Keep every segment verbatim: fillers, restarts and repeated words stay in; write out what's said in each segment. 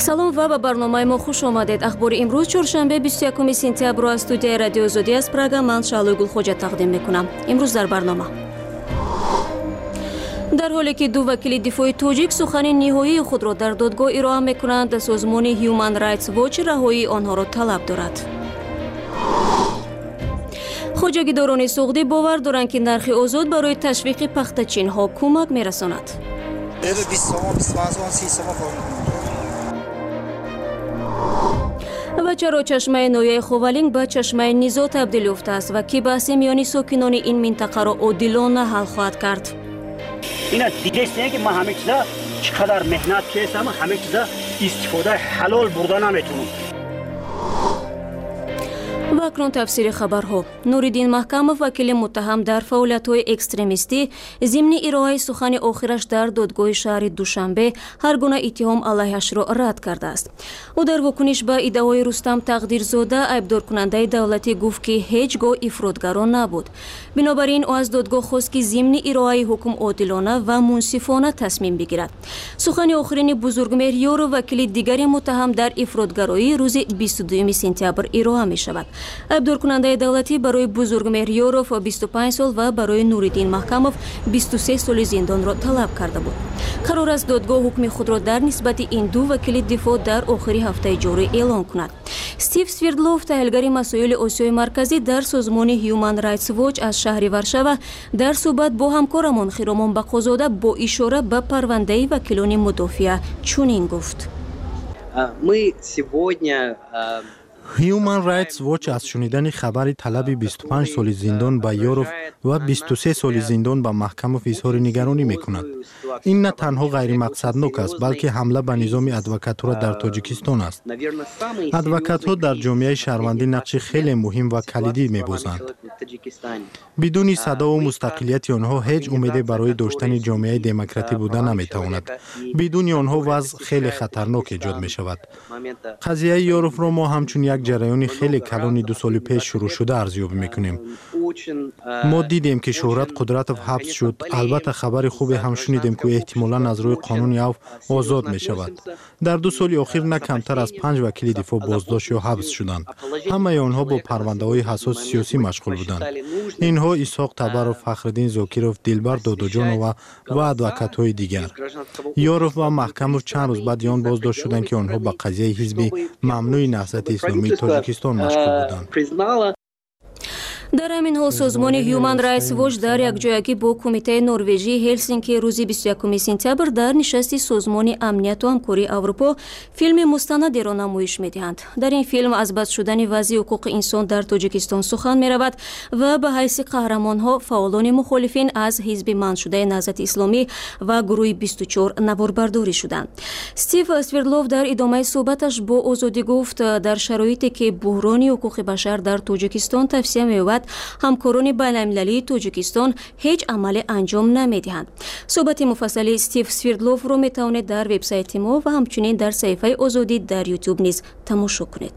салом ва ба барномаи мо хуш омадед. ахбори имрӯз чоршанбе бисту якуми сентябр аз студияи радиои Озодӣ аз Прага ман Шаълӯи Гулхоҷа тақдим мекунам. имрӯз дар барнома дар ҳоле ки ду вакили дифои тоҷик сухани ниҳоии худро дар додгоҳ ироа мекунанд, созмони Human Rights Watch раҳоии онҳоро талаб дорад. хоҷагидорони суғдӣ бовар доранд ки нархи озод барои ташвиқи пахтачинҳо кӯмак мерасонад. ва чаро чашмаи ноҳияи Ховалинг ба чашмаи низо табдил ёфтааст ва ки баҳси миёни сокинони ин минтақаро одилона ҳал хоҳад кард. اینا دیگه است که ما همه چیزا چقدر مهنت کردیم همه چیزا استفاده حلال بردن نمیتونیم. ва акнун тафсири хабарҳо. Нуриддин Маҳкамов, вакили муттаҳам дар фаъолиятҳои экстремистӣ, зимни ироаи сухани охираш дар додгоҳи шаҳри Душанбе ҳар гуна иттиҳом алайҳашро рад кардааст. ӯ дар вокуниш ба иддаои Рустам Тақдирзода айбдоркунандаи давлатӣ гуфт ки ҳеҷ гоҳ ифротгаро набуд. бинобар ин ӯ аз додгоҳ хост ки зимни ироаи ҳукм одилона ва мунсифона тасмим бигирад. сухани охирини Бузургмеҳр Ёров, вакили дигари муттаҳам дар ифротгароӣ, рӯзи бисту дуюми сентябр ироа мешавад. айбдоркунандаи давлатӣ барои Бузургмеҳр Ёров бисту панҷ сол ва барои Нуриддин Маҳкамов бисту се соли зиндонро талаб карда буд. қарор аст додгоҳ ҳукми худро дар нисбати ин ду вакили дифоъ дар охири ҳафтаи ҷорӣ эълон кунад. Стив Свердлов, таҳлилгари масоили Осиёи марказӣ дар созмони Human Rights Watch аз шаҳри Варшава, дар суҳбат бо ҳамкорамон Хиромон Бақозода бо ишора ба парвандаи вакилони мудофиа чунин гуфт. Мы сегодня Human Rights Watch аз шунидани хабари талаби бисту панҷ соли зиндон ба Ёров ва бисту се соли зиндон ба Маҳкамов изҳори нигаронӣ мекунад. ин на танҳо ғайримақсаднок аст, балки ҳамла ба низоми адвокатура дар Тоҷикистон аст. адвокатҳо дар ҷомеаи шаҳрвандӣ нақши хеле муҳим ва калидӣ мебозанд. бидуни садову мустақилияти онҳо ҳеҷ умеде барои доштани ҷомеаи демократӣ будан наметавонад. бидуни онҳо вазъ хеле хатарнок эҷод мешавад. қазияи Ёровро мо ҳамчун як ҷараёни хеле калони ду соли пеш шурӯъшуда арзёбӣ мекунем. мо дидем ки Шӯҳрат Қудратов ҳабс шуд. албатта хабари хубе ҳам шунидем ки эҳтимолан аз рӯи қонуни афв озод мешавад. дар ду соли охир на камтар аз панҷ вакили дифоъ боздошт ё ҳабс шуданд. ҳамаи онҳо бо парвандаҳои ҳассоси сиёсӣ машғул буданд. инҳо Исҳоқ Табаров, Фахриддин Зокиров, Дилбар Додоҷонова ва адвокатҳои дигар. Ёров ва Маҳкамов чанд рӯз баъди он боздошт шуданд ки онҳо ба қазияи ҳизби мамнӯи Наҳзати Исломии Тоҷикистон машғул буданд. дар ҳамин ҳол созмони Human Rights Watch дар якҷоягӣ бо Кумитаи Норвежии Ҳелсинки рӯзи бисту якуми сентябр дар нишасти Созмони амнияту ҳамкории Аврупо филми мустанадеро намоиш медиҳанд. дар ин филм аз баст шудани вазъи ҳуқуқи инсон дар Тоҷикистон сухан меравад ва ба ҳайси қаҳрамонҳо фаъолони мухолифин аз ҳизби манъшудаи Наҳзати Исломӣ ва гурӯҳи бисту чор наворбардорӣ шуданд. Стив Свердлов дар идомаи суҳбаташ бо Озодӣ гуфт, дар шароите ки буҳрони ҳуқуқи башар дар Тоҷикистон тавсия меёбад, ҳамкорони байналмилалии Тоҷикистон ҳеҷ амале анҷом намедиҳанд. суҳбати муфассали Стив Свердловро метавонед дар вебсайти мо ва ҳамчунин дар саҳифаи Озодӣ дар YouTube низ тамошо кунед.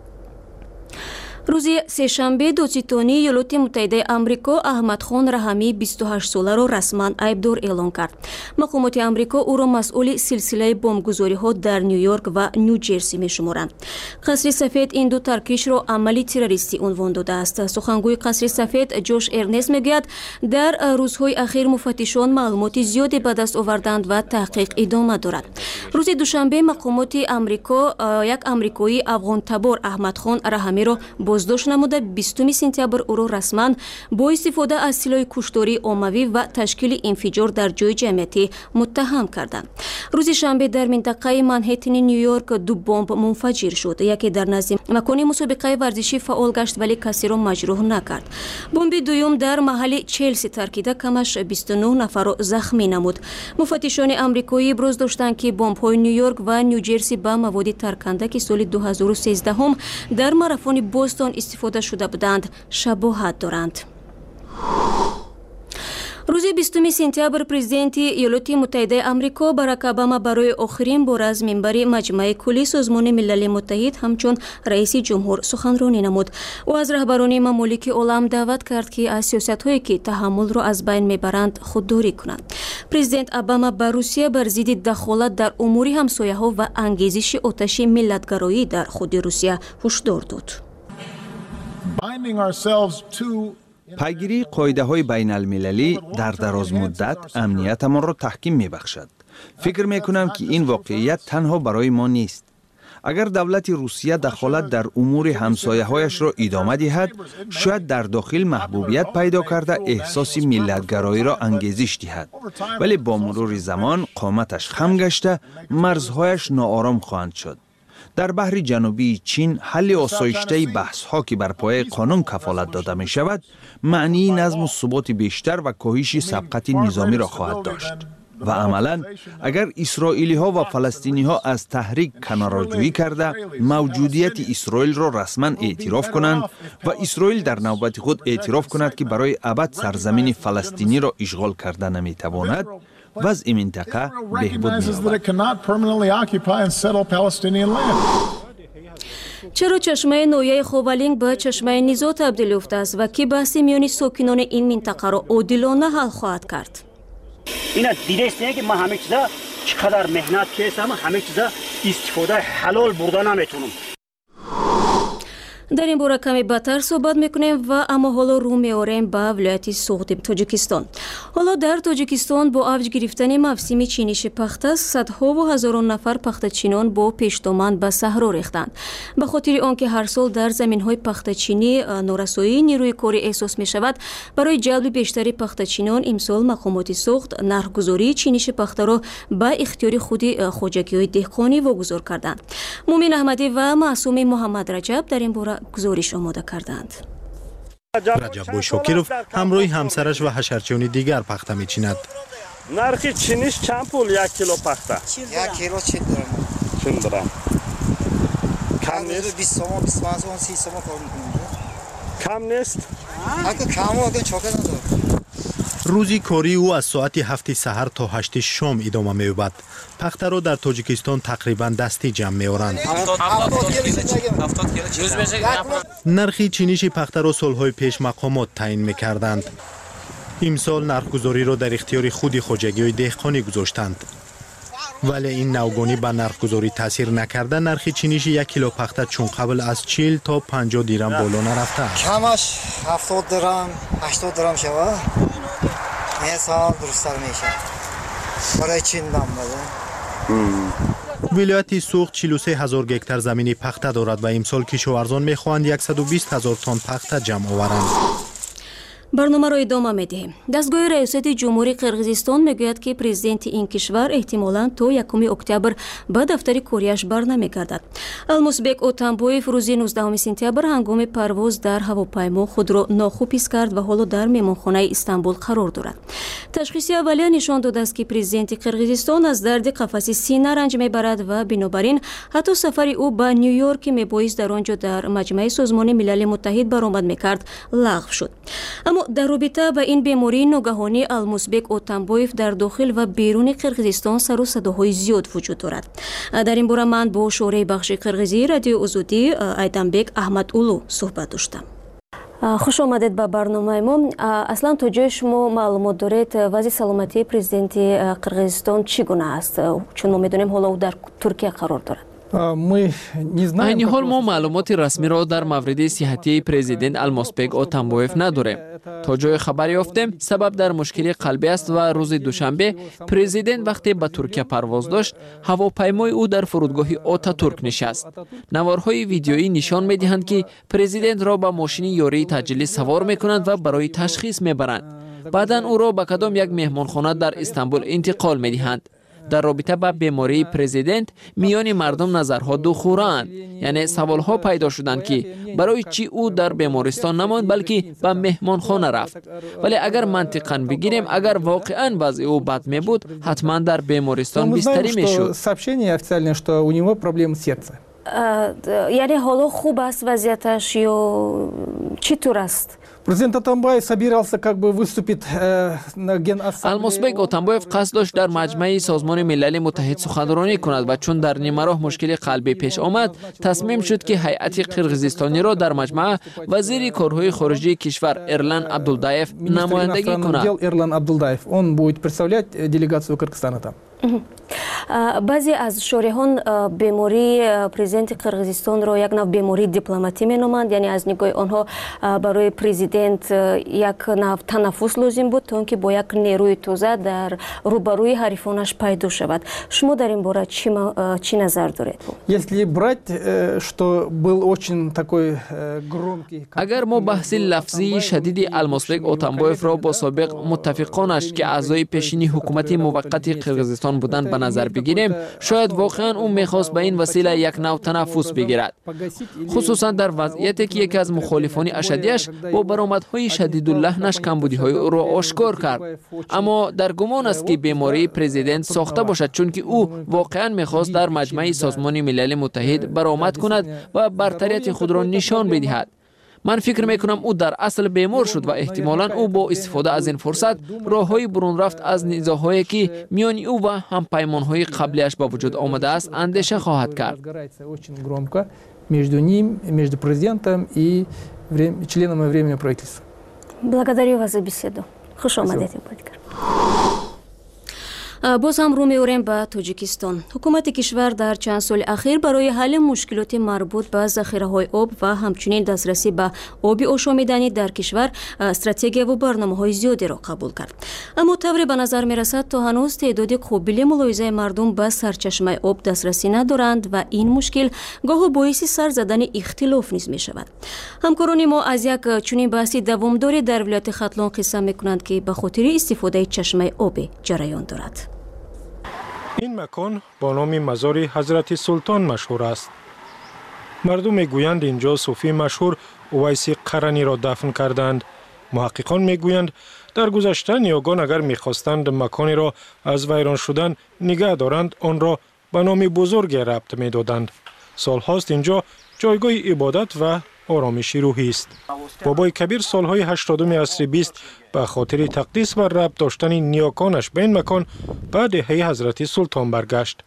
рӯзи сешанбе додситони Иёлоти Муттаҳидаи Амрико Аҳмадхон Раҳамии бисту ҳашт соларо расман айбдор эълон кард. мақомоти Амрико ӯро масъули силсилаи бомбгузориҳо дар Нью-Йорк ва Нью-Ҷерси мешуморанд. қасри сафед ин ду таркишро амали террористӣ унвон додааст. сухангӯи қасри сафед Ҷош Эрнест мегӯяд, дар рӯзҳои ахир муфаттишон маълумоти зиёде ба даст оварданд ва таҳқиқ идома дорад. рӯзи душанбе мақомоти Амрико як амрикои афғонтабор Аҳмадхон Раҳамиро боздошт намуда бистуми сентябр ӯро расман бо истифода аз силоҳи куштории оммавӣ ва ташкили инфиҷор дар ҷои ҷамъиятӣ муттаҳам карданд. рӯзи шанбе дар минтақаи Манҳеттини Нью-Йорк ду бомб мунфаҷир шуд. яке дар назди макони мусобиқаи варзишӣ фаъол гашт, вале касеро маҷрӯҳ накард. бомби дуюм дар маҳалли Челси таркида камаш бисту нӯҳ нафарро захмӣ намуд. муфаттишони амрикоӣ иброз доштанд ки бомбҳои Нью-Йорк ва Нью-Ҷерси ба маводи тарканда ки соли ду ҳазору сезддаҳум дар марафони Бостон истифода шуда буданд шабоҳат доранд. рӯзи бистум сентябр президенти иёлоти муттаҳидаи амрико Барак Обама барои охирин бора аз минбари маҷмӯи куллии созмони милали муттаҳид ҳамчун раиси ҷумҳур суханронӣ намуд. ӯ аз раҳбарони мамолики олам даъват кард ки аз сиёсатҳое ки таҳаммулро аз байн мебаранд худдорӣ кунанд. Президент Обама ба Русия бар зидди дахолат дар умури ҳамсояҳо ва ангезиши оташи миллатгароӣ дар худи Русия ҳушдор дод. пайгирии қоидаҳои байналмилалӣ дар дарозмуддат амниятамонро таҳким мебахшад. фикр мекунам ки ин воқеият танҳо барои мо нест. агар давлати Русия дахолат дар умури ҳамсояҳояшро идома диҳад, шояд дар дохил маҳбубият пайдо карда эҳсоси миллатгароиро ангезиш диҳад. вале бо мурури замон қоматаш хам гашта, марзҳояш ноором хоҳанд шуд. дар баҳри ҷанубии Чин ҳалли осоиштаи баҳсҳо ки бар пояи қонун кафолат дода мешавад, маънии назму суботи бештар ва коҳиши сабқати низомиро хоҳад дошт. ва амалан агар исроилиҳо ва фаластиниҳо аз таҳрик канороҷӯӣ карда мавҷудияти Исроилро расман эътироф кунанд ва Исроил дар навбати худ эътироф кунад ки барои абад сарзамини фаластиниро ишғол карда наметавонад, вазъи минтақа беҳбуд меёбад. чаро чашмаи ноҳияи Ховалинг ба чашмаи низо табдил ёфтааст ва ки баҳси миёни сокинони ин минтақаро одилона ҳал хоҳад кард? اینا دیدید که من همه چیزا چقدر مهنت کردم، همه چیزا استفاده حلال بردن نمیتونم. дар ин бора каме баъдтар суҳбат мекунем ва аммо ҳоло рӯ меорем ба вилояти суғди Тоҷикистон. ҳоло дар Тоҷикистон бо авҷ гирифтани мавсими чиниши пахта садҳо ва ҳазорон нафар пахтачинон бо пештоман ба саҳро рехтанд. ба хотири он ки ҳар сол дар заминҳои пахтачинӣ норасоии нирӯи корӣ эҳсос мешавад, барои ҷалби бештари пахтачинон имсол мақомоти суғд нархгузории чиниши пахтаро ба ихтиёри худи хоҷагиҳои деҳқонӣ вогузор карданд. Мумин Аҳмадӣ ва Маъсуми Муҳаммад Раҷаб дар ин бора гузориш омода карданд. Раҷаббой Шокиров ҳамроҳи ҳамсараш ва ҳашарчиёни дигар пахта мечинад. нархи чиниш чанд пул як кило пахта? як кило чил дирам. чил дирам. кам нест? бист сом, бист панҷ сом, си сом кор мекунем. кам нест? ака камо ака чока надорад. рӯзи кории ӯ аз соати ҳафти саҳар то ҳашти шом идома меёбад. пахтаро дар Тоҷикистон тақрибан дастӣ ҷамъ меоранд. нархи чиниши пахтаро солҳои пеш мақомот таъин мекарданд. имсол нархгузориро дар ихтиёри худи хоҷагиҳои деҳқонӣ гузоштанд. вале ин навгонӣ ба нархгузорӣ таъсир накарда, нархи чиниши як кило пахта чун қабл аз чил то панҷоҳ дирам боло нарафтааст. камаш ҳафтод дирам, ҳаштод дирам шавад. месал дурусттар мешавад. барои чин дам бада. вилояти суғд чилу се ҳазор гектар замини пахта дорад ва имсол кишоварзон мехоҳанд яксаду бист ҳазор тонн пахта ҷамъ оваранд. барномаро идома медиҳем. дастгоҳи раёсати ҷумҳурии Қирғизистон мегӯяд ки президенти ин кишвар эҳтимолан то якуми октябр ба дафтари корияш барнамегардад. Алмусбек Отамбоев рӯзи нуздаҳуми сентябр ҳангоми парвоз дар ҳавопаймо худро нохуб ҳис кард ва ҳоло дар меҳмонхонаи Истанбул қарор дорад. ташхиси аввалия нишон додааст ки президенти Қирғизистон аз дарди қафаси сина ранҷ мебарад ва бинобар ин ҳатто сафари ӯ ба Нью-Йорк ки мебоист дар он ҷо дар маҷмаи созмони милали муттаҳид баромад мекард лағв шуд. аммо дар робита ба ин бемории ногаҳонӣ Алмусбек Отамбоев дар дохил ва беруни Қирғизистон сару садоҳои зиёд вуҷуд дорад. дар ин бора ман бо шораи бахши Қирғизии радиои Озодӣ Айданбек Аҳмадуллу суҳбат доштам. хуш омадед ба барномаи мо. аслан то ҷои шумо маълумот доред вазъи саломатии президенти Қирғизистон чӣ гуна аст, чун мо медонем ҳоло ӯ дар Туркия қарор дорад? айни ҳол мо маълумоти расмиро дар мавриди сиҳатии президент Алмусбек Отамбоев надорем. то ҷое хабар ёфтем, сабаб дар мушкили қалбӣ аст ва рӯзи душанбе президент вақте ба Туркия парвоз дошт, ҳавопаймои ӯ дар фурудгоҳи Отатурк нишаст. наворҳои видеоӣ нишон медиҳанд ки президентро ба мошини ёрии таъҷилӣ савор мекунанд ва барои ташхис мебаранд. баъдан ӯро ба кадом як меҳмонхона дар Истанбул интиқол медиҳанд. дар робита ба бемории президент миёни мардум назарҳо духӯраанд, яъне саволҳо пайдо шуданд ки барои чӣ ӯ дар бемористон намонд, балки ба меҳмонхона рафт. вале агар мантиқан бигирем, агар воқеан вазъи ӯ бад мебуд, ҳатман дар бемористон бистарӣ мешуд. сообщение официальное, что у него проблемы с сердцем. яъне ҳоло хуб аст вазъияташ ё чӣ тур аст? Президент Атамбаев собирался как бы выступить э, на Генассамблее. Алмазбек Отамбоев қасд дошт дар маҷмаи Созмони Милали Муттаҳид суханронӣ кунад ва чун дар нимароҳ мушкили қалбӣ пеш омад, тасмим шуд ки ҳайати қирғизистониро дар маҷмаъ вазири корҳои хориҷии кишвар Эрлан Абдулдаев намояндагӣ кунад. Эрлан Абдулдаев, он будет представлять делегацию Кыргызстана там. баъзе аз шориҳон бемории президенти қирғизистонро як нав бемории дипломатӣ меноманд, яъне аз нигоҳи онҳо барои президент як нав танаффус лозим буд то он ки бо як нерӯи тоза дар рӯбарӯи ҳарифонаш пайдо шавад. Шумо дар ин бора чӣ назар доред? Если брать, что был очень такой громкий... Агар мо баҳси лафзии шадиди Алмазбек Отамбоевро бо собиқ муттафиқонаш ки аъзои пешини ҳукумати муваққати Қирғизистон буданд ба назар бигирем, шояд воқеан ӯ мехост ба ин васила як нав танаффус бигирад. Хусусан дар вазъияте ки яке аз мухолифони ашадияш бо баромадҳои шадидуллаҳнаш камбудиҳои ӯро ошкор кард. Аммо дар гумон аст ки бемории президент сохта бошад, чунки ӯ воқеан мехост дар маҷмаи Созмони Милали Муттаҳид баромад кунад ва бартарияти худро нишон бидиҳад. Ман фикр мекунам ӯ дар асл бемор шуд ва эҳтимолан ӯ бо истифода аз ин фурсат роҳҳои бурунрафт аз низоъҳое ки миёни ӯ ва ҳампаймонҳои қаблияш ба вуҷуд омадааст андеша хоҳад кард. Между ним, между президентом и членами временного правительства. Благодарю вас за беседу. Хуш омадед, Ибадикар. боз ҳам рӯ меорем ба Тоҷикистон. Ҳукумати кишвар дар чанд соли ахир барои ҳалли мушкилоти марбут ба захираҳои об ва ҳамчунин дастрасӣ ба оби ошомиданӣ дар кишвар стратегияву барномаҳои зиёдеро қабул кард. Аммо тавре ба назар мерасад, то ҳанӯз теъдоди қобили мулоҳизаи мардум ба сарчашмаи об дастрасӣ надоранд ва ин мушкил гоҳо боиси сар задани ихтилоф низ мешавад. ҳамкорони мо аз як чунин баҳси давомдорӣ дар вилояти Хатлон қисса мекунанд ки ба хотири истифодаи чашмаи обе ҷараён дорад. این مکان با نام مزار حضرت سلطان مشهور است. مردم میگویند اینجا صوفی مشهور اویس قرنی را دفن کردند. محققان میگویند در گذشته نیاگان اگر میخواستند مکانی را از ویران شدن نگه دارند آن را به نام بزرگ ربط میدادند. سالهاست اینجا جایگاه عبادت و آرامش روحی است. بابای کبیر سالهای هشتادم عصر بیست به خاطر تقدیس و ربط داشتن نیاکانش به این مکان به دهه حضرت سلطان برگشت.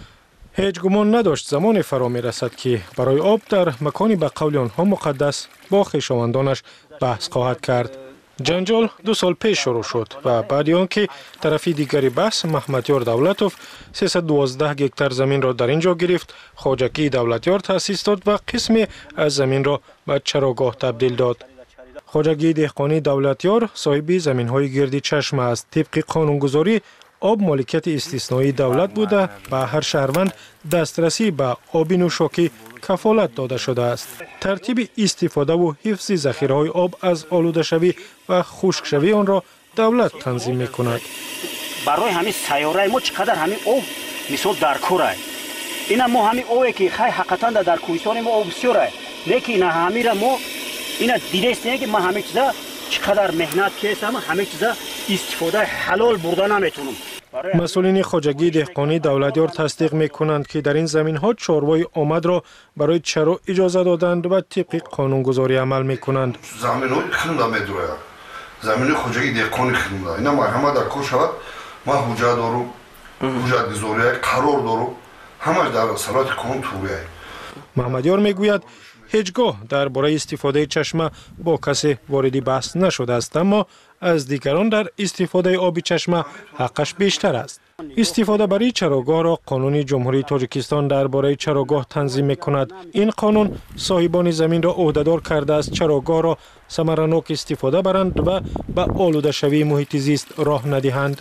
هیچ گمان نداشت زمان فرا می رسد که برای آب در مکانی به قول آنها مقدس با خویشاوندانش بحث خواهد کرد. جنجال دو سال پیش شروع شد و بعد آنکه طرف دیگری بحث محمدیار دولتوف سیصد و دوازده گکتار زمین را در اینجا گرفت، خواجگی دولتیار تأسیس داد و قسمی از زمین را به چراگاه تبدیل داد. خواجگی دهقانی دولتیار صاحب زمین‌های گردی چشمه است. طبق قانونگذاری آب مالکیت استثنایی دولت بوده و هر شهروند دسترسی به آب نوشاکی کفالت داده شده است. ترتیب استفاده و حفظ ذخیره‌های آب از آلوده شوی و خشک شوی آن را دولت تنظیم می‌کند. برای همین سیاره ما چقدر همین آب مثال در کوره. اینا ما همین آبی که خیلی حقیقتا در کوهستان ما آب بسیاره. لیکن اینا همین ما اینا دیدید که ما همه چیزا چقدر مهنت کردم همه چیزا استفاده حلال بردن نمیتونم. مسئولین خواجگی دهقانی دولتیار تصدیق میکنند که در این زمین ها چاروای آمد را برای چرا اجازه دادند و طبق قانونگذاری عمل میکنند. زمین های خیلی میدوره. زمین خواجگی دهقانی خیلی. اینا مرحمت در کار شود. ما حجت دارو، حجت گذاری قرار دارو. همش در صلاحیت قانون توبه. محمدیار میگوید هیچگاه درباره استفاده چشمه با کسی واردی بحث نشده است، اما از دیگران در استفاده آب چشمه حقش بیشتر است. استفاده برای چراگاه را قانون جمهوری تاجیکستان درباره چراگاه تنظیم می‌کند. این قانون صاحبان زمین را عهده‌دار کرده است چراگاه را ثمرناک استفاده برند و به آلوده شوی محیط زیست راه ندهند.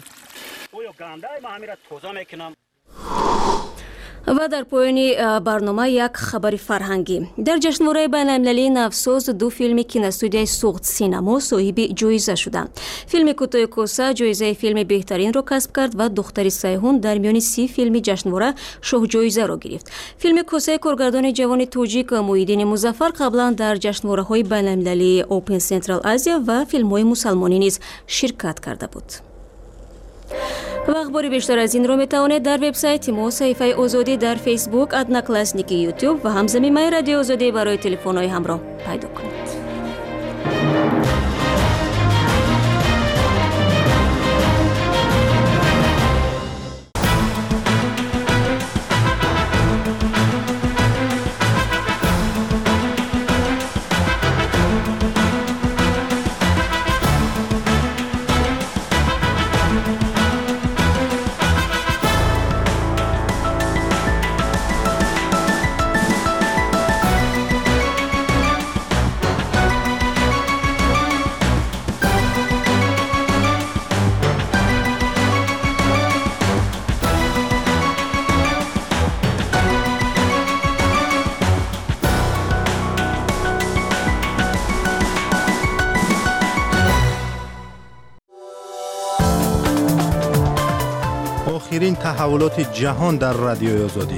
ва дар поёни барнома як хабари фарҳангӣ. Дар ҷашнвораи байналмилалии навсоз ду филми киностудияи Суғд синамо соҳиби ҷоиза шуданд. Филми Кӯтоҳи Коса ҷоизаи филми беҳтаринро касб кард ва Духтари Сайҳун дар миёни си филми ҷашнвора шоҳҷоизаро гирифт. Филми Косаи коргардони ҷавони тоҷик Муҳиддини Музаффар қаблан дар ҷашнвораҳои байналмилалии Open Central Asia ва филмҳои мусалмонӣ низ ширкат карда буд. ва ахбори бештар аз инро метавонед дар вебсайти мо, саҳифаи Озодӣ дар Facebook, Одноклассники, YouTube ва ҳамзаминаи Радиои Озодӣ барои телефонҳои ҳамроҳ пайдо кунед. آخرین تحولات جهان در رادیوی آزادی.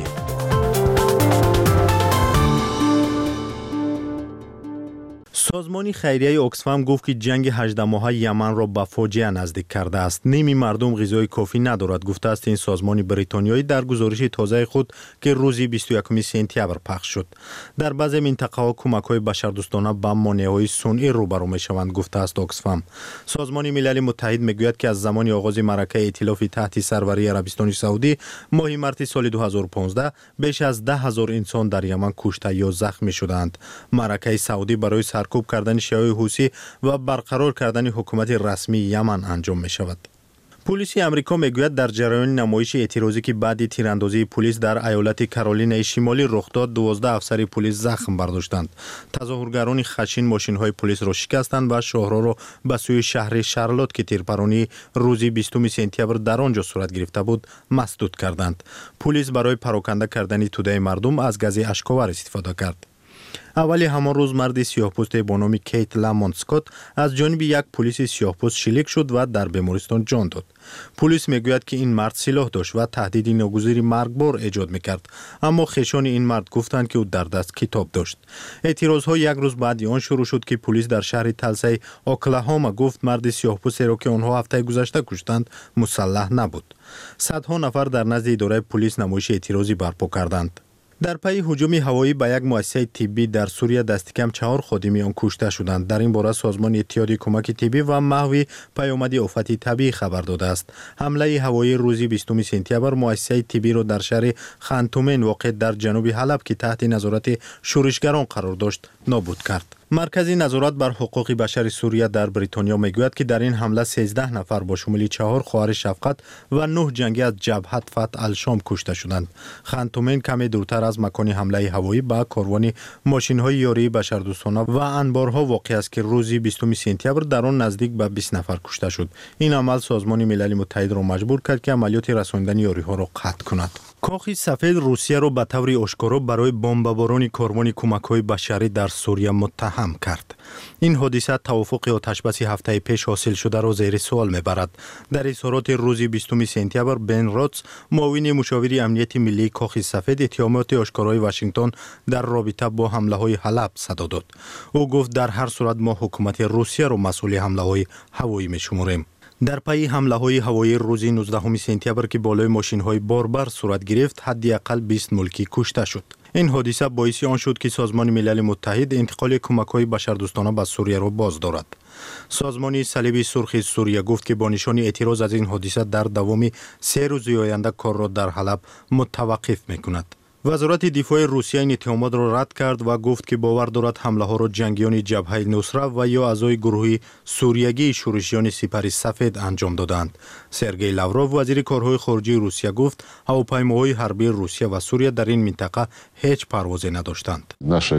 سازمان خیریه اکسفام گفت که جنگ هجده ماهه یمن را به فاجعه نزدیک کرده است. نیمی مردم غذای کافی ندارد. گفته است این سازمان بریتانیایی در گزارش تازه خود که روزی بیست و یکم سپتامبر پخش شد. در بعضی منطقه‌ها کمک‌های بشردوستانه به مانع‌های صنعی روبرو می‌شوند، گفته است اکسفام. سازمان ملل متحد میگوید که از زمان آغاز معرکه ائتلاف تحت سروری عربستان سعودی ماه مارس سال دو هزار و پانزده بیش از ده هزار انسان در یمن کشته یا زخمی شدند. معرکه سعودی برای سرکوب کردن شیعه حوثی و برقرار کردن حکومت رسمی یمن انجام می شود. پلیس امریکا میگوید در جریان نمایش اعتراضی که بعد تیراندازی پلیس در ایالت کارولینای شمالی رخ داد، دوازده افسر پلیس زخم برداشتند. تظاهرگران خشن ماشین‌های پلیس را شکستند و شاهرو را به سوی شهر شارلوت که تیرپرانی روز بیستم سپتامبر در آنجا صورت گرفته بود مسدود کردند. پلیس برای پراکنده کردن توده مردم از گاز اشک‌آور استفاده کرد. اولی همان روز مرد سیاه‌پوست با نام کیت لامونت اسکات از جانب یک پلیس سیاه‌پوست شلیک شد و در بیمارستان جان داد. پلیس میگوید که این مرد سلاح داشت و تهدید ناگزیر مرگبار ایجاد میکرد، اما خویشان این مرد گفتند که او در دست کتاب داشت. اعتراضها یک روز بعد آن شروع شد که پلیس در شهر تلسی اوکلاهاما گفت مرد سیاه‌پوستی را که آنها هفته گذشته کشتند مسلح نبود. صدها نفر در نزد اداره پلیس نمایش اعتراضی برپا کردند. در پی هجوم هوایی به یک مؤسسه طبی در سوریه دست کم چهار خادم آن کشته شدند. در این باره سازمان اتحادیه کمک طبی و محو پیامد آفت طبیعی خبر داده است. حمله هوایی روز بیستم سپتامبر مؤسسه طبی را در شهر خانتومن واقع در جنوب حلب که تحت نظارت شورشگران قرار داشت نابود کرد. مرکز نظارت بر حقوق بشر سوریه در بریتانیا میگوید که در این حمله سیزده نفر با شمول چهار خواهر شفقت و نه جنگی از جبهت فتح الشام کشته شدند. خانتومن کمی دورتر از مکان حمله هوایی به کاروان ماشین‌های یاری بشردوستانه و انبارها واقع است که روز بیستم سپتامبر در آن نزدیک به بیست نفر کشته شد. این عمل سازمان ملل متحد را مجبور کرد که عملیات رساندن یاری‌ها را قطع کند. کاخ سفید روسیه را به طور آشکارا برای بمباران کاروان کمک‌های بشری در سوریه متهم کرد. این حادثه توافق آتشبس هفته پیش حاصل شده را زیر سوال میبرد. در اظهارات روز بیستم سپتامبر بن راتس معاون مشاور امنیت ملی کاخ سفید اتهامات آشکارای واشنگتن در رابطه با حمله‌های حلب صدا داد. او گفت در هر صورت ما حکومت روسیه را مسئول حمله‌های هوایی میشمریم. در پی حمله‌های هوایی روز نوزدهم سپتامبر که بالای ماشین‌های باربر صورت گرفت، حداقل بیست ملکی کشته شد. این حادثه باعث آن شد که سازمان ملل متحد انتقال کمک‌های بشردوستانه به سوریه را باز دارد. سازمان صلیب سرخ سوریه گفت که با نشان اعتراض از این حادثه در دوام سه روز آینده کار را در حلب متوقف می‌کند. وزارت دفاع روسیه این اتهامات را رد کرد و گفت که باور دارد حمله ها را جنگیان جبهه نصره و یا اعضای گروه سوریگی شورشیان سپر سفید انجام دادند. سرگئی لاوروف وزیر کارهای خارجه روسیه گفت هواپیماهای حربی روسیه و سوریه در این منطقه هیچ پروازی نداشتند.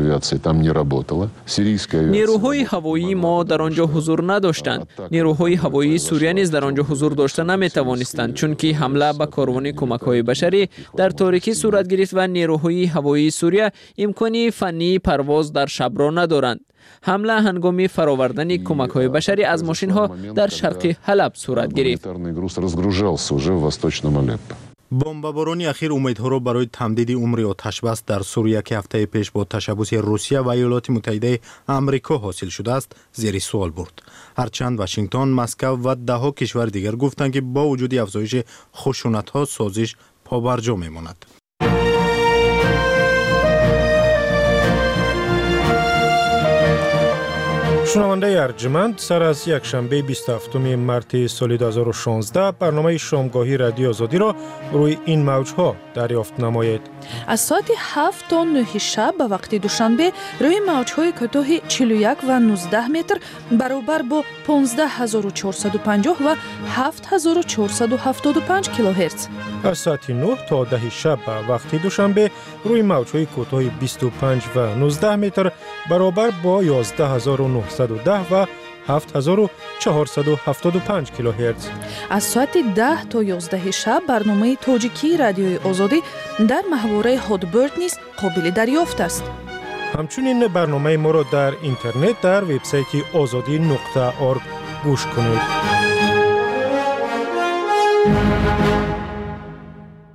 نیروهای هوایی ما در آنجا حضور نداشتند. نیروهای هوایی سوریه نیز در آنجا حضور داشته نمیتوانستند، چون که حمله به کاروان کمک‌های بشری در تاریکی صورت گرفت و نیروهای هوایی سوریه امکانی فنی پرواز در شب را ندارند. حمله هنگام فراوردن کمک‌های بشری از ماشین‌ها در شرق حلب صورت گرفت. بمباران اخیر امیدها را برای تمدید عمر آتشبس در سوریه که هفته پیش با تشبث روسیه و ایالات متحده آمریکا حاصل شده است زیر سوال برد. هرچند واشنگتن، مسکو و ده‌ها کشور دیگر گفتند که با وجود افزایش خشونت‌ها سازش پابرجا می‌ماند. شنونده ارجمند، سر از یک شنبه بیست و هفتم مارس سال دو هزار و شانزده برنامه شامگاهی رادیو آزادی را روی این موج‌ها دریافت نمایید. از ساعت هفت تا نه شب به وقت دوشنبه روی موج‌های کوتاه چهل و یک و نوزده متر برابر با پانزده هزار و چهارصد و پنجاه و هفت هزار و چهارصد و هفتاد و پنج کیلوهرتز. از ساعت نه تا ده شب به وقت دوشنبه روی موج‌های کوتاه بیست و پنج و نوزده متر برابر با یازده هزار و نهصد و ده و هفت هزار و چهارصد و هفتاد و پنج کیلوهرتز. از ساعت ده تا یازده شب برنامه تاجیکی رادیوی آزادی در محوره هادبرد نیز قابل دریافت است. همچنین برنامه ما را در اینترنت در وبسایت آزادی نقطه اورگ گوش کنید.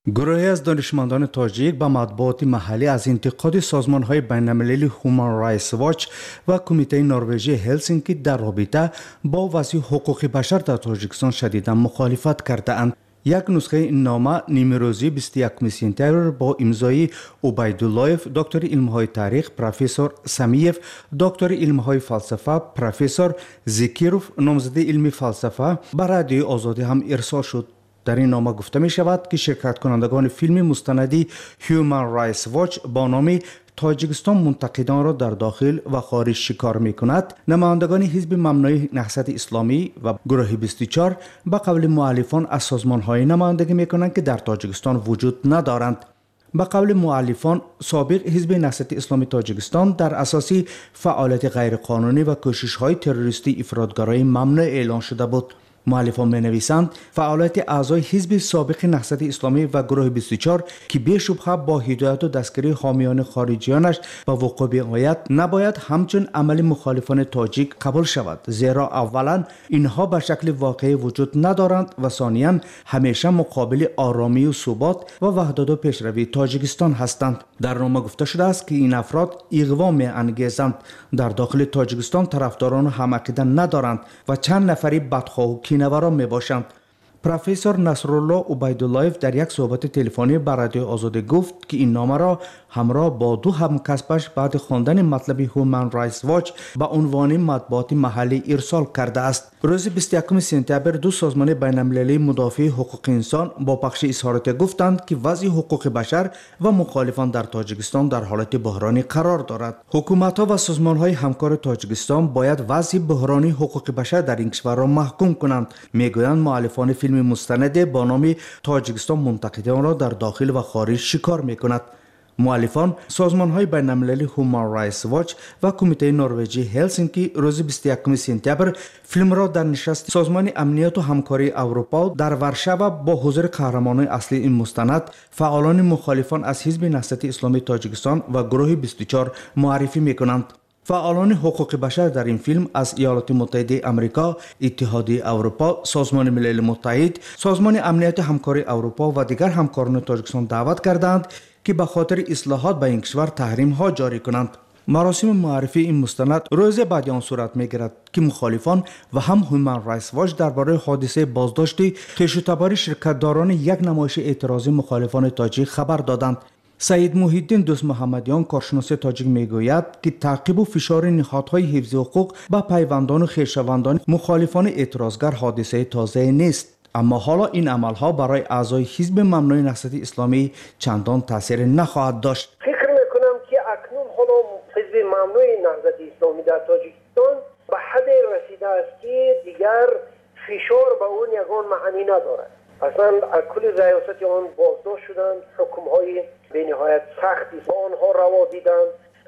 گروهی از دانشمندان تاجیک به مطبوعات محلی از انتقاد سازمان‌های بین‌المللی هومن رایتس واچ و کمیته نروژی هلسینکی در رابطه با وضع حقوق بشر در تاجیکستان شدیداً مخالفت کرده‌اند. یک نسخه این نامه نیمه روزی بیست و یکم سپتامبر با امضای عبیداللهیف دکتر علم‌های تاریخ، پروفسور سمیف دکتر علم‌های فلسفه، پروفسور زکیروف نامزد علمی فلسفه به رادیو آزادی هم ارسال شد. در این نامه گفته می شود که شرکت کنندگان فیلم مستندی هیومن رایتس واچ با نام تاجیکستان منتقدان را در داخل و خارج شکار می کند. نمایندگان حزب ممنوع نهضت اسلامی و گروه بیست و چهار به قول مؤلفان از سازمان‌های نمایندگی می کنند که در تاجیکستان وجود ندارند. به قول مؤلفان سابق حزب نهضت اسلامی تاجیکستان در اساس فعالیت غیرقانونی و کوشش‌های تروریستی افراطگرایی ممنوع اعلان شده بود. مؤلفان می نویسند فعالیت اعضای حزب سابق نهضت اسلامی و گروه بیست و چهار که بی شبهه با هدایت و دستگیری حامیان خارجیانش به وقوع بیاید نباید همچون عمل مخالفان تاجیک قبول شود، زیرا اولا اینها به شکل واقعی وجود ندارند و ثانیا همیشه مقابل آرامی و ثبات و وحدت و پیشروی تاجیکستان هستند. در نامه گفته شده است که این افراد اغوا می انگیزند، در داخل تاجیکستان طرفداران و همعقیده ندارند و چند نفری بدخواه و کینه‌وران می باشند. پروفسور نصرالله عبیداللهیف در یک صحبت تلفنی با رادیو آزادی گفت که این نامه را همراه با دو همکسبش بعد خواندن مطلب هومن رایتس واچ به عنوان مطبوعات محلی ارسال کرده است. روز بیست و یکم سپتامبر دو سازمان بین‌المللی مدافع حقوق انسان با پخش اظهارات گفتند که وضع حقوق بشر و مخالفان در تاجیکستان در حالت بحرانی قرار دارد. حکومت‌ها و سازمان‌های همکار تاجیکستان باید وضع بحرانی حقوق بشر در این کشور را محکوم کنند، میگویند مؤلفان فیلم مستند با نام تاجیکستان منتقدان را در داخل و خارج شکار می‌کند. مؤلفان سازمان‌های بین‌المللی هومن رایتس واچ و کمیته نروژی هلسینکی روز بیست و یکم سپتامبر فیلم را در نشست سازمان امنیت و همکاری اروپا در ورشو با حضور قهرمانان اصلی این مستند فعالان مخالفان از حزب نهضت اسلامی تاجیکستان و گروه بیست و چهار معرفی می‌کنند. فعالان حقوق بشر در این فیلم از ایالات متحده آمریکا، اتحادیه اروپا، سازمان ملل متحد، سازمان امنیت همکاری اروپا و دیگر همکاران تاجیکستان دعوت کردند که به خاطر اصلاحات به این کشور تحریم ها جاری کنند. مراسم معرفی این مستند روز بعد آن صورت می‌گیرد که مخالفان و هم هومن رایتس واچ درباره حادثه بازداشت خویشتبار شرکتداران یک نمایش اعتراضی مخالفان تاجیک خبر دادند. سعید محی الدین دوست محمدیان کارشناس تاجیک میگوید که تعقیب و فشار نهادهای حفظ حقوق به پیوندان و خویشاوندان مخالفان اعتراضگر حادثه تازه نیست، اما حالا این عملها برای اعضای حزب ممنوع نهضت اسلامی چندان تاثیر نخواهد داشت. فکر میکنم که اکنون حالا حزب ممنوع نهضت اسلامی در تاجیکستان به حد رسیده است که دیگر فشار به اون یگان معنی ندارد. اصلا کل ریاست آن بازداشت شدند، حکم‌های به نهایت سختی با آنها روا دیدند.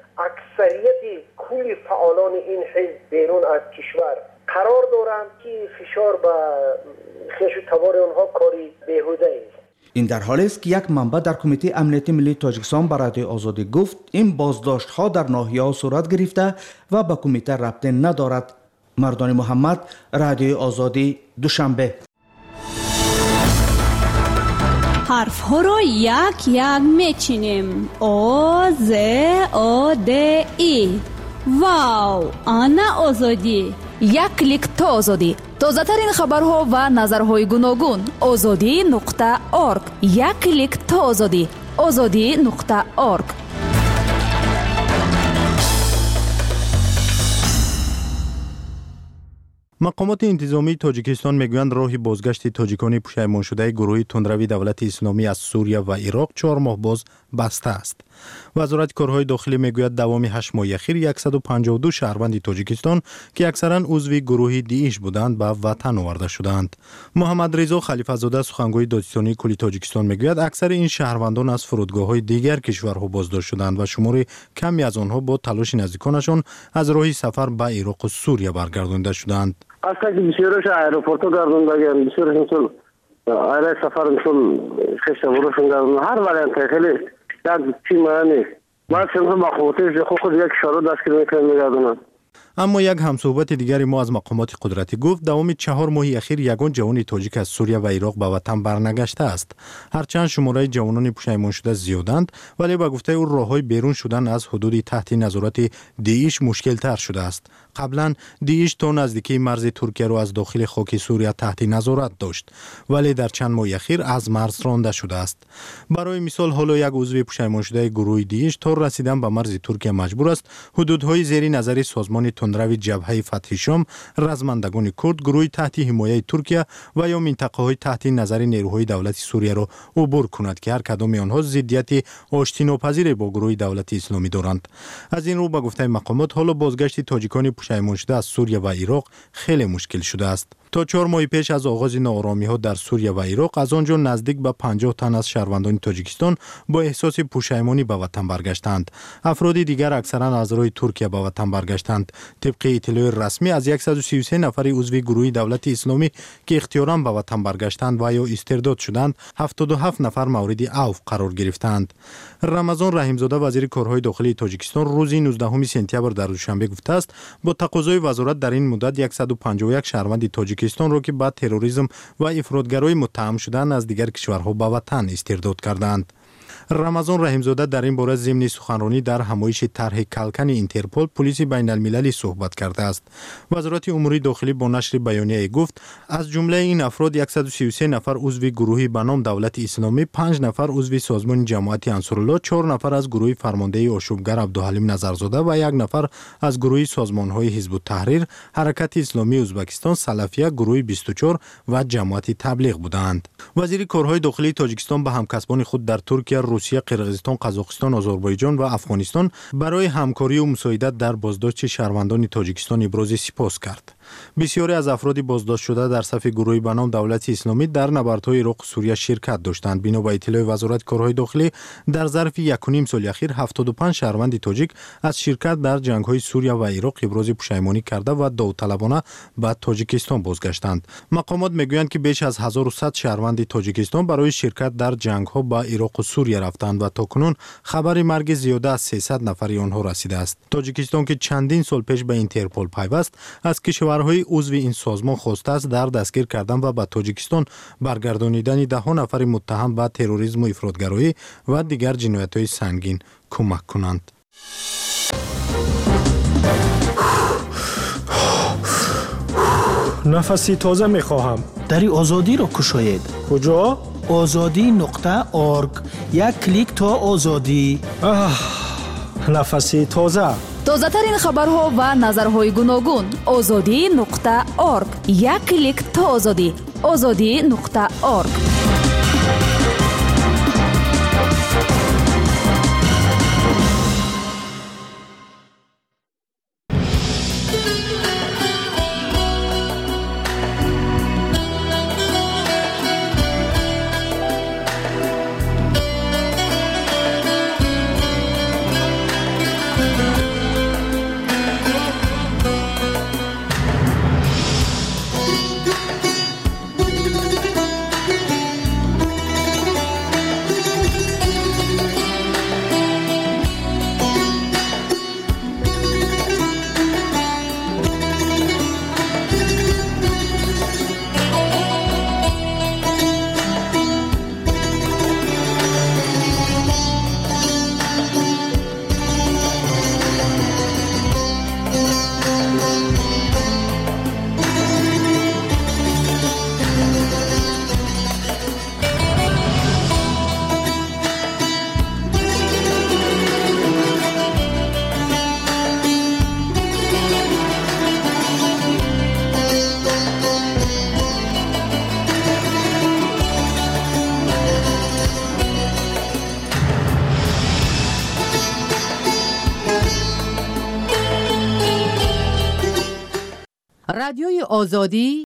اکثریت کل فعالان این حزب بیرون از کشور قرار دارند که فشار به خویشتبار آنها کاری بیهوده است. این در حالی است که یک منبع در کمیته امنیت ملی تاجیکستان به رادیو آزادی گفت این بازداشت ها در ناحیه‌ها صورت گرفته و به کمیته ربطی ندارد. مردان محمد، رادیو آزادی، دوشنبه. حرف ها را یک یک میچینیم. آ ز آ د ای. واو، آنا آزادی. یک کلیک تا آزادی. تازه ترین خبرها و نظرهای گوناگون. آزادی نقطه ارگ. یک کلیک تا آزادی. آزادی نقطه ارگ. مقامات انتظامی تاجیکستان میگویند راه بازگشت تاجیکان پشیمان شده گروه تندروی دولت اسلامی از سوریه و عراق چهار ماه باز بسته است. وزارت کارهای داخلی میگوید دوام هشت ماه اخیر صد و پنجاه و دو شهروند تاجیکستان که اکثرا عضو گروه داعش بودند به وطن آورده شدند. محمد رضا خلیفه زاده سخنگوی دادستانی کل تاجیکستان میگوید اکثر این شهروندان از فرودگاه‌های دیگر کشورها بازداشت شدند و شمار کمی از آنها با تلاش نزدیکانشان از راه سفر به عراق و سوریه برگردانده شدند. اصلا که بسیارش ایروپورتو گردوندگی بسیارش مثل آره سفر مثل خشت بروشون گردوند هر وریانت خیلی یک چی معنی باید شنطه مخوطه خود یک شارو دست که میکنم میگردونن. اما یک همصحبت دیگری ما از مقامات قدرتی گفت دوام چهار ماه اخیر یگان جوان تاجیک از سوریه و عراق به وطن برنگشته است. هرچند شماره جوانان پشیمان شده زیادند، ولی با گفته او راههای بیرون شدن از حدود تحت نظارت داعش مشکل تر شده است. قبلا داعش تا نزدیکی مرز ترکیه را از داخل خاک سوریه تحت نظارت داشت، ولی در چند ماه اخیر از مرز رانده شده است. برای مثال حالا یک عضو پشیمان شده گروه داعش تا رسیدن به مرز ترکیه مجبور است حدودهای زیر نظر سازمان تندروی جبهه فتح شام، رزمندگان کرد، گروه تحت حمایت ترکیه و یا منطقه‌های تحت نظر نیروهای دولت سوریه را عبور کند که هر کدام آنها ضدیت آشتیناپذیر با گروه دولت اسلامی دارند. از این رو به گفته مقامات حالا بازگشت تاجیکان پشیمان شده از سوریه و عراق خیلی مشکل شده است. تا چهار ماه پیش از آغاز ناآرامی ها در سوریه و عراق از آنجا نزدیک به پنجاه تن از شهروندان تاجیکستان با احساس پشیمانی به وطن برگشتند. افراد دیگر اکثرا از راه ترکیه به وطن برگشتند. طبق اطلاع رسمی از صد و سی و سه نفر عضو گروه دولت اسلامی که اختیاراً به وطن برگشتند و یا استرداد شدند، هفتاد و هفت نفر مورد عفو قرار گرفتند. رمضان رحیمزاده وزیر کارهای داخلی تاجیکستان روز نوزدهم سپتامبر در دوشنبه گفته است با تقاضای وزارت در این مدت صد و پنجاه و یک شهروند تاجیکستان را که با تروریسم و افراطگرایی متهم شدند از دیگر کشورها به وطن استرداد کردند. رمضان رحیمزاده در این باره ضمن سخنرانی در همایش طرح کلکن اینترپل پلیس بین المللی صحبت کرده است. وزارت امور داخلی با نشر بیانیه گفت از جمله این افراد صد و سی و سه نفر عضو گروهی به نام دولت اسلامی، پنج نفر عضو سازمان جماعت انصارالله، چهار نفر از گروه فرمانده آشوبگر عبدالحلیم نظرزاده و یک نفر از گروه سازمان‌های حزب التحریر، حرکت اسلامی ازبکستان، سلفیه، گروه بیست و چهار و جماعت تبلیغ بودند. وزیر کارهای داخلی تاجیکستان به همکسبان خود در ترکیه، روسیه، قرقیزستان، قزاقستان، آذربایجان و افغانستان برای همکاری و مساعدت در بازداشت شهروندان تاجیکستان ابراز سپاس کرد. بسیاری از افراد بازداشت شده در صف گروهی به نام دولت اسلامی در نبردهای عراق و سوریه شرکت داشتند. بنا به اطلاع وزارت کارهای داخلی در ظرف یک و نیم سال اخیر هفتاد و پنج شهروند تاجیک از شرکت در جنگ‌های سوریه و عراق ابراز پشیمانی کرده و داوطلبانه به تاجیکستان بازگشتند. مقامات میگویند که بیش از هزار و صد شهروند تاجیکستان برای شرکت در جنگ‌ها با عراق و سوریه رفتند و تاکنون خبر مرگ زیاده از سیصد نفر آنها رسیده است. تاجیکستان که چندین سال پیش به اینترپل پیوست از کشورهای عضو این سازمان خواسته است در دستگیر کردن و به تاجیکستان برگردانیدن ده نفر متهم به تروریسم و افراطگرایی و دیگر جنایت‌های سنگین کمک کنند. نفسی تازه می‌خواهم. دری آزادی را کشاید. کجا؟ آزادی نقطه ارگ. یک کلیک تا آزادی. نفسی تازه. تازه ترین خبرها و نظرهای گوناگون. آزادی نقطه ارگ. یک کلیک تا آزادی. آزادی نقطه ارگ. رادیوی آزادی